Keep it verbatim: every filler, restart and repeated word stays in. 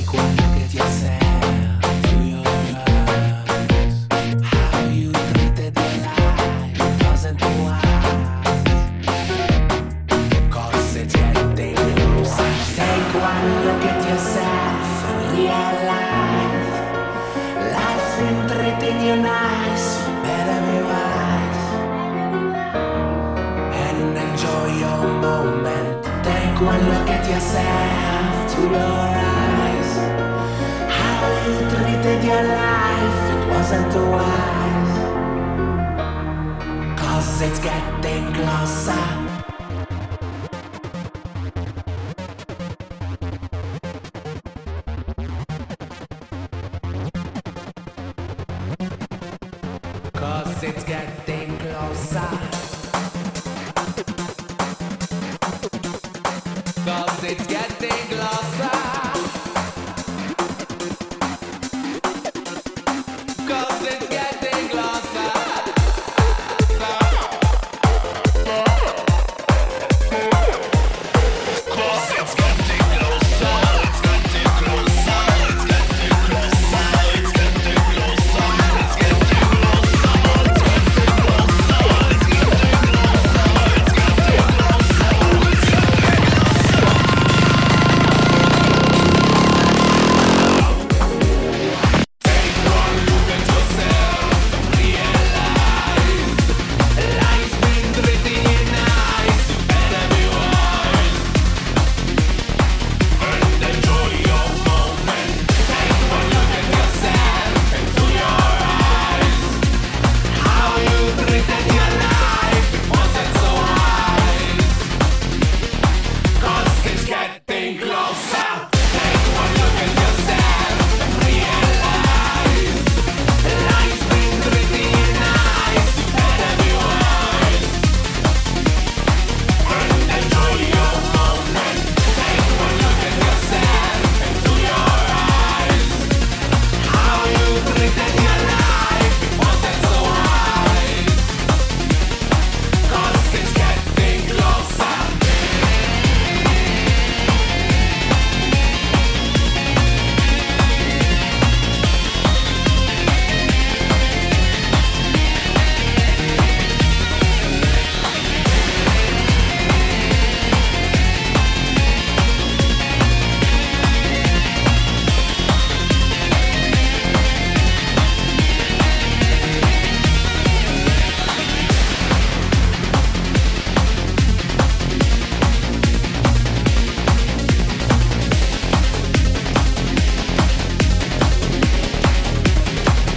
quello che ti serve to your drugs. How you treated your life wasn't wise. Cause it's getting closer. Take one look at yourself and realize life's been treating you nice. You better be wise and enjoy your moment. Take one look at yourself to your eyes. How you treated your life, it wasn't wise. Cause it's getting closer. Cause it's getting closer.